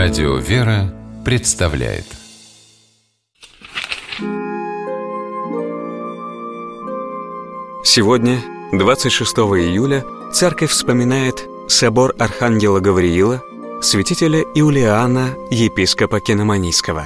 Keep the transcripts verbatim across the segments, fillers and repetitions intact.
Радио «Вера» представляет. Сегодня, двадцать шестого июля, Церковь вспоминает собор Архангела Гавриила, святителя Иулиана, епископа Кинаманийского.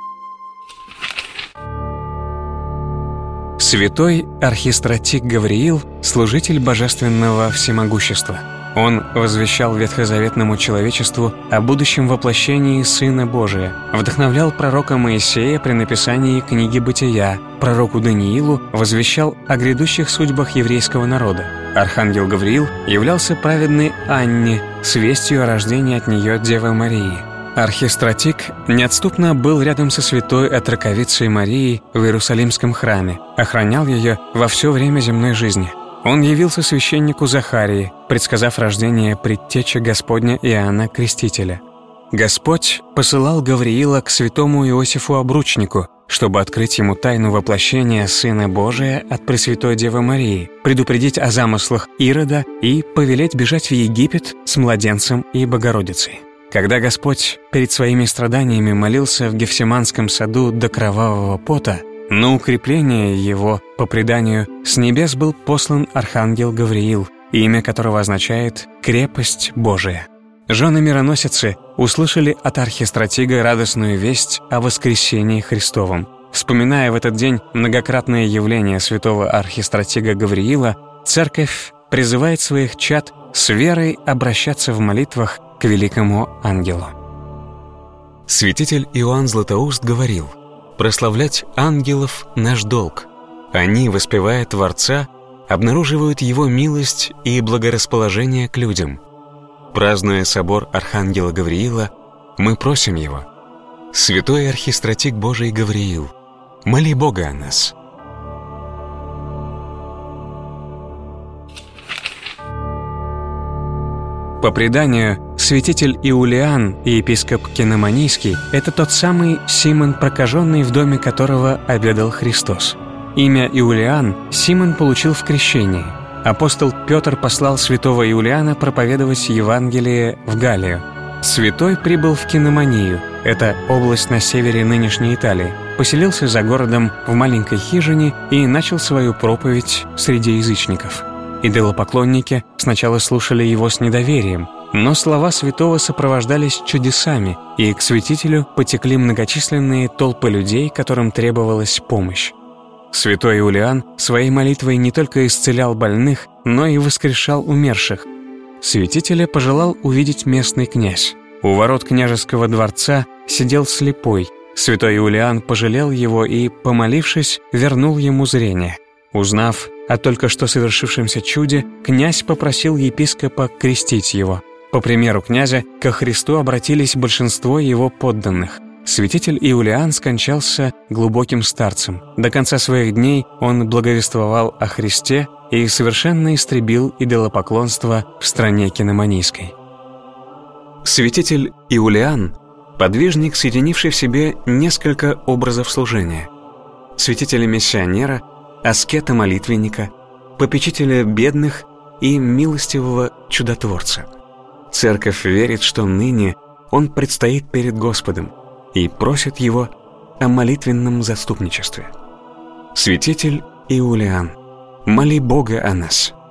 Святой архистратик Гавриил – служитель божественного всемогущества. Он возвещал ветхозаветному человечеству о будущем воплощении Сына Божия, вдохновлял пророка Моисея при написании книги «Бытия», пророку Даниилу возвещал о грядущих судьбах еврейского народа. Архангел Гавриил являлся праведной Анне с вестью о рождении от нее Девы Марии. Архистратик неотступно был рядом со святой отроковицей Марией в Иерусалимском храме, охранял ее во все время земной жизни. Он явился священнику Захарии, предсказав рождение предтечи Господня Иоанна Крестителя. Господь посылал Гавриила к святому Иосифу Обручнику, чтобы открыть ему тайну воплощения Сына Божия от Пресвятой Девы Марии, предупредить о замыслах Ирода и повелеть бежать в Египет с младенцем и Богородицей. Когда Господь перед своими страданиями молился в Гефсиманском саду до кровавого пота, на укрепление его, по преданию, с небес был послан архангел Гавриил, имя которого означает «крепость Божия». Жены-мироносицы услышали от архистратига радостную весть о воскресении Христовом. Вспоминая в этот день многократное явление святого архистратига Гавриила, Церковь призывает своих чад с верой обращаться в молитвах к великому ангелу. Святитель Иоанн Златоуст говорил: «Прославлять ангелов — наш долг. Они, воспевая Творца, обнаруживают Его милость и благорасположение к людям. Празднуя собор Архангела Гавриила, мы просим Его: Святой архистратик Божий Гавриил, моли Бога о нас». По преданию, святитель Иулиан и епископ Кинаманийский – это тот самый Симон Прокаженный, в доме которого обедал Христос. Имя Иулиан Симон получил в крещении. Апостол Петр послал святого Иулиана проповедовать Евангелие в Галлию. Святой прибыл в Кинаманию, это область на севере нынешней Италии, поселился за городом в маленькой хижине и начал свою проповедь среди язычников. Идолопоклонники сначала слушали его с недоверием, но слова святого сопровождались чудесами, и к святителю потекли многочисленные толпы людей, которым требовалась помощь. Святой Иулиан своей молитвой не только исцелял больных, но и воскрешал умерших. Святителя пожелал увидеть местный князь. У ворот княжеского дворца сидел слепой. Святой Иулиан пожалел его и, помолившись, вернул ему зрение. Узнав о только что совершившемся чуде, князь попросил епископа крестить его. По примеру князя, ко Христу обратились большинство его подданных. Святитель Иулиан скончался глубоким старцем. До конца своих дней он благовествовал о Христе и совершенно истребил идолопоклонство в стране Кинаманийской. Святитель Иулиан – подвижник, соединивший в себе несколько образов служения: святителя-миссионера, аскета-молитвенника, попечителя бедных и милостивого чудотворца. Церковь верит, что ныне он предстоит перед Господом и просит его о молитвенном заступничестве. Святитель Иулиан, моли Бога о нас.